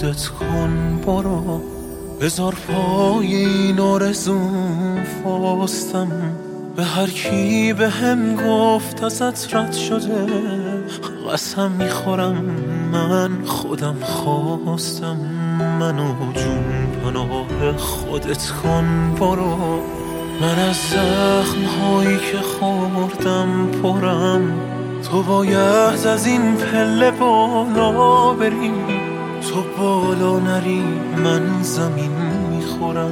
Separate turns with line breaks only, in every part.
خودت کن برو، بذار پای این آرزوم فاستم. به هر کی به هم گفت ازت رد شده، قسم میخورم من خودم خواستم. منو جون پناه خودت کن برو، من از زخم‌هایی که خوردم پرم. تو باید از این پله بالا بری، تو بالا نری من زمین میخورم.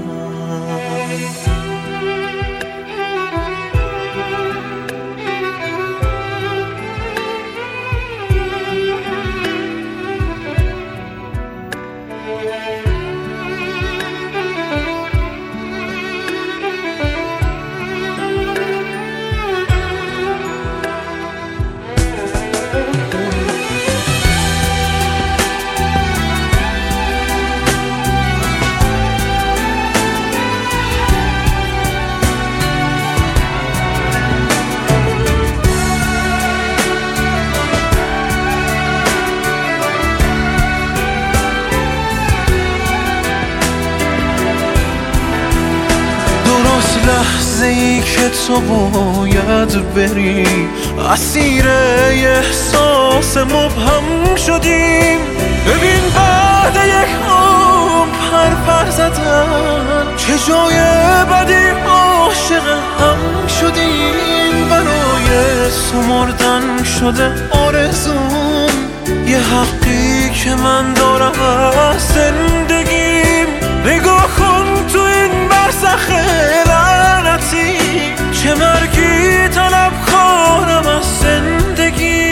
لحظه‌ای که تو باید بری، اسیر احساس مبهم شدیم. ببین بعد یک عمر پر زدن، چه جای بدی عاشق هم شدیم. برای سمردن شده آرزوم، یه حقی که من دارم از زندگیم. نگاه کن تو این برزخ لعنتی، چه مرگی طلب کنم از زندگی.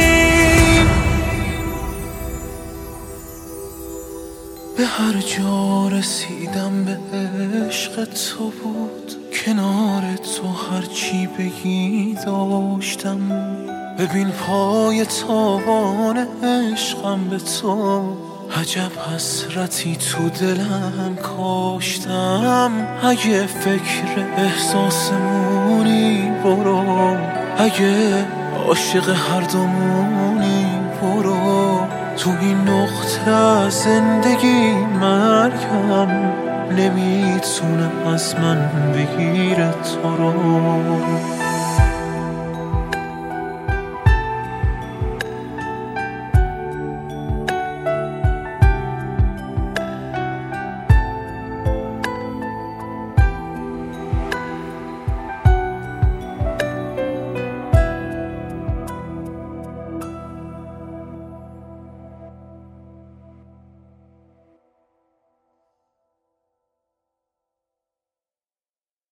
به هر جا رسیدم به عشق تو بود، کنار تو هرچی بگی داشتم. ببین پای تابان عشقم به تو، عجب حسرتی تو دلم کاشتم. اگه فکر احساسمونی برو، اگه عاشق هر دومونی برو. تو این نقطه از زندگی مرگم نمیتونه از من بگیره تو رو.